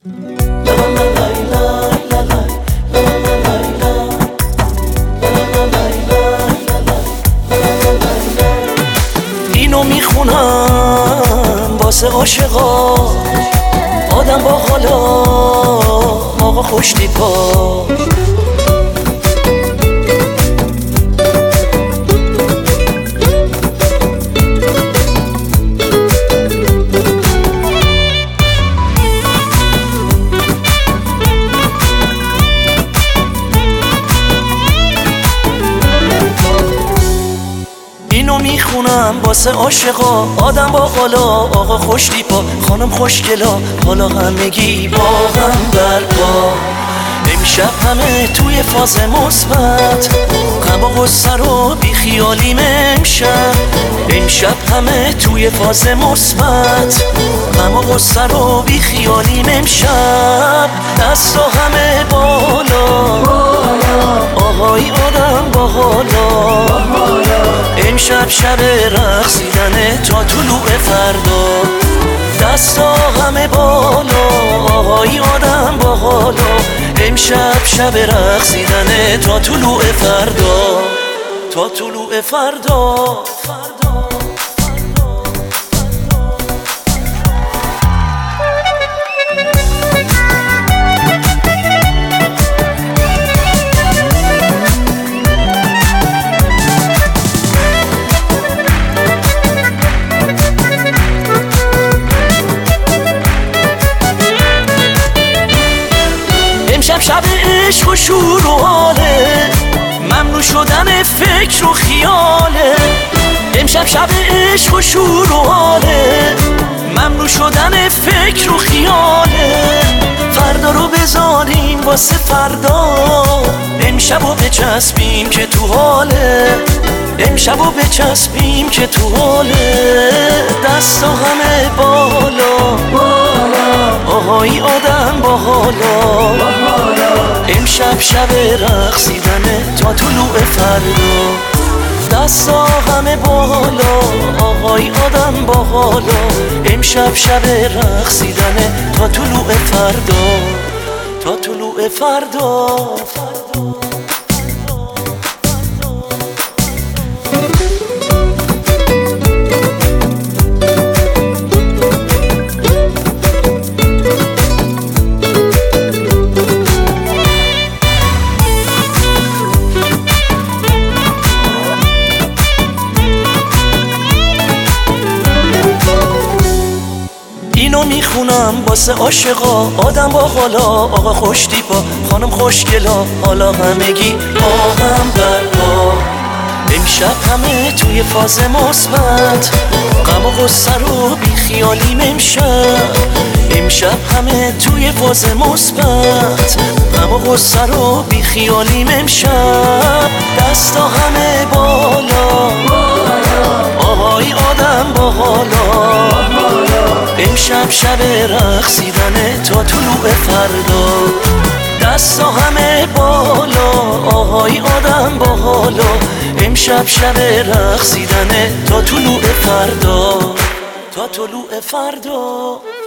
اینو میخونم واسه عاشقا، آدم با حالا، آقا خوش دیپا. اینو میخونم واسه عاشقا، آدم با حالا، آقا خوش دیپا، خانم خوشگلا، حالا همگی با هم برپا. امشب همه توی فاز مثبت، غم و غصه رو بی خیالیم امشب همه توی فاز مثبت، غم و غصه رو بی خیالیم امشب. دستا همه بالا، آهای آدم با حالا، امشب شب رقصیدنه تا طلوع فردا. دستا همه بالا، آهای آدم با حالا، امشب شب رقصیدنه تا طلوع فردا، تا طلوع فردا. امشب شب عشق و شور و حاله، ممنوع شدن فکر و خیاله. امشب شب عشق و شور و حاله، ممنوع شدن فکر و خیاله. فردا رو بذاریم واسه فردا، امشبو بچسبیم که تو حاله، امشبو بچسبیم که تو حاله. دستا همه بالا، آهای آدم با حالا، امشب شب رقصیدنه تا طلوع فردا. دستا همه بالا، آهای آدم با حالا، امشب شب رقصیدنه تا طلوع فردا، تا طلوع فردا. اینو میخونم واسه عاشقا، آدم با حالا، آقا خوش دیپا، خانم خوشگلا، حالا همگی با هم برپا. امشب همه توی فاز مثبت، غم و غصه رو بی خیالیم امشب همه توی فاز مثبت، غم و غصه رو بی خیالیم امشب. دستا همه بالا، آهای آدم با حالا، امشب شب رقصیدنه تا طلوع فردا. دستا همه بالا، آهای آدم با حالا، امشب شب رقصیدنه تا طلوع فردا، تا طلوع فردا.